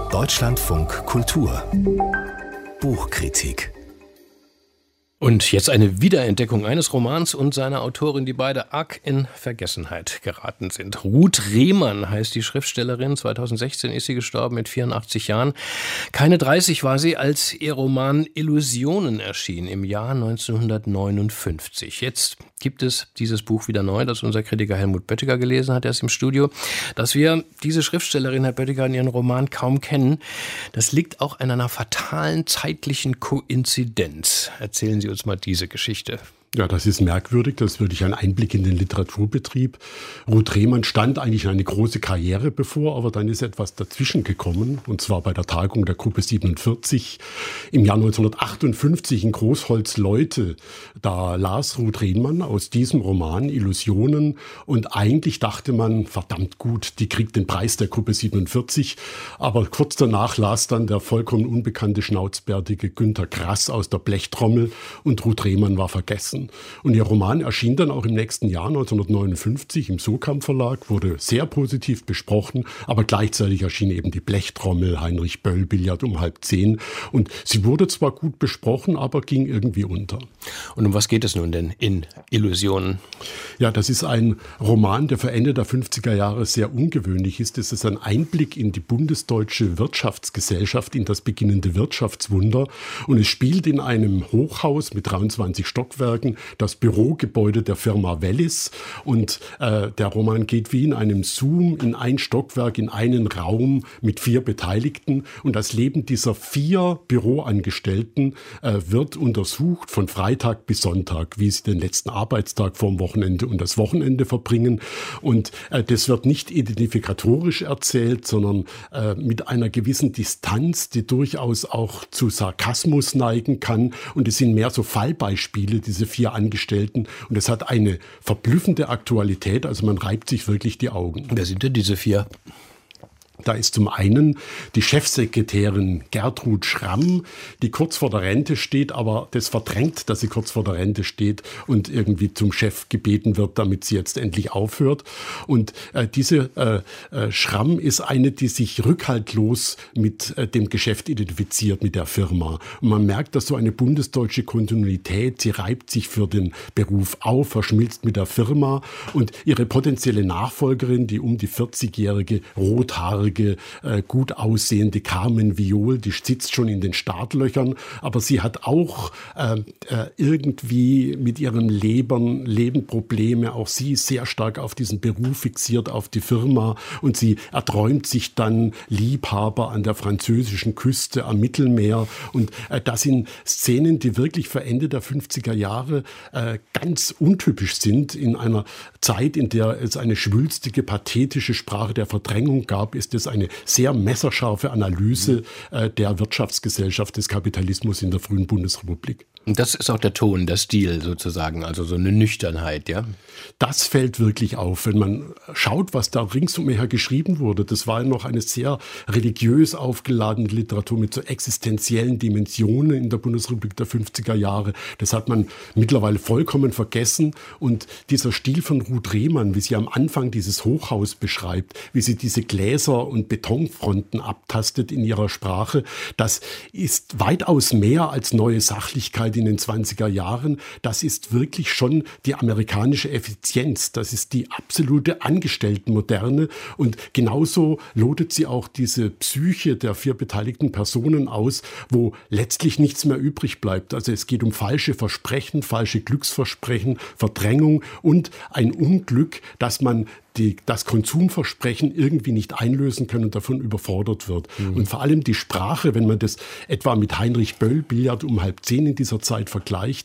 Deutschlandfunk Kultur Buchkritik. Und jetzt eine Wiederentdeckung eines Romans und seiner Autorin, die beide arg in Vergessenheit geraten sind. Ruth Rehmann heißt die Schriftstellerin. 2016 ist sie gestorben mit 84 Jahren. Keine 30 war sie, als ihr Roman Illusionen erschien im Jahr 1959. Jetzt gibt es dieses Buch wieder neu, das unser Kritiker Helmut Böttiger gelesen hat, er ist im Studio. Dass wir diese Schriftstellerin, Herr Böttiger, in ihren Roman kaum kennen, das liegt auch an einer fatalen zeitlichen Koinzidenz. Erzählen Sie uns mal diese Geschichte. Ja, das ist merkwürdig. Das ist wirklich ein Einblick in den Literaturbetrieb. Ruth Rehmann stand eigentlich eine große Karriere bevor, aber dann ist etwas dazwischen gekommen. Und zwar bei der Tagung der Gruppe 47 im Jahr 1958 in Großholzleute. Da las Ruth Rehmann aus diesem Roman Illusionen. Und eigentlich dachte man, verdammt gut, die kriegt den Preis der Gruppe 47. Aber kurz danach las dann der vollkommen unbekannte, schnauzbärtige Günter Grass aus der Blechtrommel und Ruth Rehmann war vergessen. Und ihr Roman erschien dann auch im nächsten Jahr, 1959, im Sokamp Verlag, wurde sehr positiv besprochen, aber gleichzeitig erschien eben die Blechtrommel, Heinrich Böll, Billard um 9:30. Und sie wurde zwar gut besprochen, aber ging irgendwie unter. Und um was geht es nun denn in Illusionen? Ja, das ist ein Roman, der für Ende der 50er Jahre sehr ungewöhnlich ist. Es ist ein Einblick in die bundesdeutsche Wirtschaftsgesellschaft, in das beginnende Wirtschaftswunder. Und es spielt in einem Hochhaus mit 23 Stockwerken, das Bürogebäude der Firma Wellis. Und der Roman geht wie in einem Zoom in ein Stockwerk, in einen Raum mit 4 Beteiligten. Und das Leben dieser 4 Büroangestellten wird untersucht von Freitag bis Sonntag, wie sie den letzten Arbeitstag vorm Wochenende und das Wochenende verbringen. Und das wird nicht identifikatorisch erzählt, sondern mit einer gewissen Distanz, die durchaus auch zu Sarkasmus neigen kann. Und es sind mehr so Fallbeispiele, diese 4 Angestellten. Und es hat eine verblüffende Aktualität. Also man reibt sich wirklich die Augen. Wer sind denn diese 4? Da ist zum einen die Chefsekretärin Gertrud Schramm, die kurz vor der Rente steht, aber das verdrängt, dass sie kurz vor der Rente steht und irgendwie zum Chef gebeten wird, damit sie jetzt endlich aufhört. Und diese Schramm ist eine, die sich rückhaltlos mit dem Geschäft identifiziert, mit der Firma. Und man merkt, dass so eine bundesdeutsche Kontinuität, sie reibt sich für den Beruf auf, verschmilzt mit der Firma. Und ihre potenzielle Nachfolgerin, die um die 40-jährige rothaarige, gut aussehende Carmen Viol, die sitzt schon in den Startlöchern, aber sie hat auch irgendwie mit ihrem Leben Probleme. Auch sie ist sehr stark auf diesen Beruf fixiert, auf die Firma, und sie erträumt sich dann Liebhaber an der französischen Küste am Mittelmeer. Und das sind Szenen, die wirklich für Ende der 50er Jahre ganz untypisch sind. In einer Zeit, in der es eine schwülstige, pathetische Sprache der Verdrängung gab, ist es eine sehr messerscharfe Analyse der Wirtschaftsgesellschaft des Kapitalismus in der frühen Bundesrepublik. Und das ist auch der Ton, der Stil sozusagen, also so eine Nüchternheit, ja? Das fällt wirklich auf, wenn man schaut, was da ringsumher geschrieben wurde. Das war noch eine sehr religiös aufgeladene Literatur mit so existenziellen Dimensionen in der Bundesrepublik der 50er Jahre. Das hat man mittlerweile vollkommen vergessen. Und dieser Stil von Ruth Rehmann, wie sie am Anfang dieses Hochhaus beschreibt, wie sie diese Gläser- und Betonfronten abtastet in ihrer Sprache, das ist weitaus mehr als neue Sachlichkeit in den 20er Jahren. Das ist wirklich schon die amerikanische Effizienz. Das ist die absolute Angestelltenmoderne. Und genauso lotet sie auch diese Psyche der 4 beteiligten Personen aus, wo letztlich nichts mehr übrig bleibt. Also es geht um falsche Versprechen, falsche Glücksversprechen, Verdrängung und ein Unglück, dass man das Konsumversprechen irgendwie nicht einlösen kann und davon überfordert wird. Und vor allem die Sprache, wenn man das etwa mit Heinrich Böll, Billard um 9:30 in dieser Zeit vergleicht,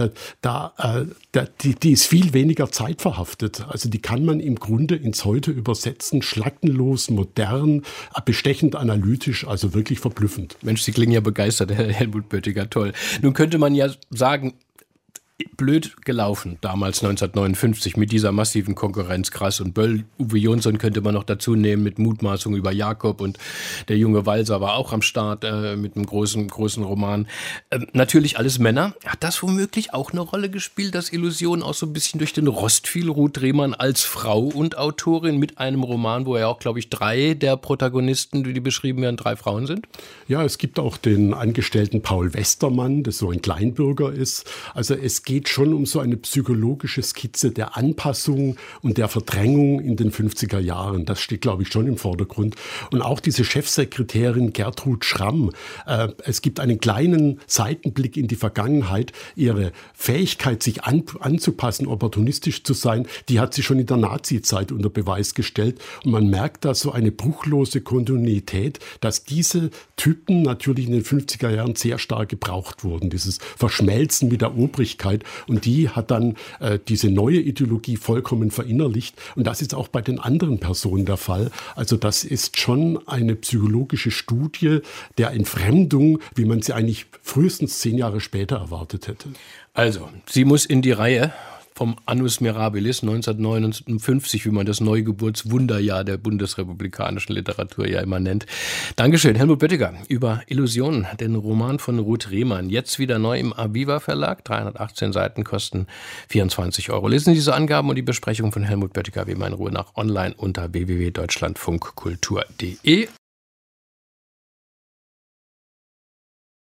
die ist viel weniger zeitverhaftet. Also die kann man im Grunde ins Heute übersetzen, schlackenlos, modern, bestechend analytisch, also wirklich verblüffend. Mensch, Sie klingen ja begeistert, Herr Helmut Böttiger, toll. Nun könnte man ja sagen, blöd gelaufen, damals 1959, mit dieser massiven Konkurrenz. Grass und Böll, Uwe Jonsson könnte man noch dazu nehmen, mit Mutmaßungen über Jakob, und der junge Walser war auch am Start mit einem großen Roman. Natürlich alles Männer. Hat das womöglich auch eine Rolle gespielt, dass Illusion auch so ein bisschen durch den Rost fiel? Ruth Rehmann als Frau und Autorin mit einem Roman, wo ja auch, glaube ich, 3 der Protagonisten, die beschrieben werden, 3 Frauen sind? Ja, es gibt auch den Angestellten Paul Westermann, der so ein Kleinbürger ist. Also es geht schon um so eine psychologische Skizze der Anpassung und der Verdrängung in den 50er Jahren. Das steht, glaube ich, schon im Vordergrund. Und auch diese Chefsekretärin Gertrud Schramm. Es gibt einen kleinen Seitenblick in die Vergangenheit. Ihre Fähigkeit, sich anzupassen, opportunistisch zu sein, die hat sie schon in der Nazi-Zeit unter Beweis gestellt. Und man merkt da so eine bruchlose Kontinuität, dass diese Typen natürlich in den 50er Jahren sehr stark gebraucht wurden. Dieses Verschmelzen mit der Obrigkeit. Und die hat dann diese neue Ideologie vollkommen verinnerlicht. Und das ist auch bei den anderen Personen der Fall. Also das ist schon eine psychologische Studie der Entfremdung, wie man sie eigentlich frühestens 10 Jahre später erwartet hätte. Also, sie muss in die Reihe vom Annus Mirabilis 1959, wie man das Neugeburtswunderjahr der bundesrepublikanischen Literatur ja immer nennt. Dankeschön, Helmut Böttiger, über Illusionen, den Roman von Ruth Rehmann. Jetzt wieder neu im Aviva Verlag, 318 Seiten, kosten 24 €. Lesen Sie diese Angaben und die Besprechung von Helmut Böttiger wie immer in Ruhe nach online unter www.deutschlandfunkkultur.de.